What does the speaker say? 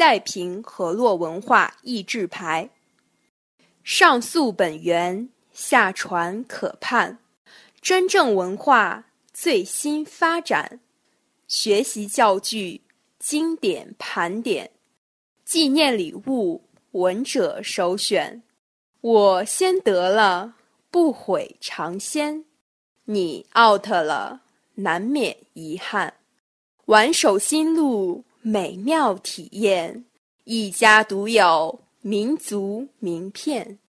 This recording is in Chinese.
赛评河洛文化益智牌。上溯本源，下传可判，真正文化最新发展。学习教具，经典盘点，纪念礼物，闻者首选。我先得了，不悔尝鲜；你 out 了，难免遗憾。玩手新路，美妙体验，一家独有民族名片。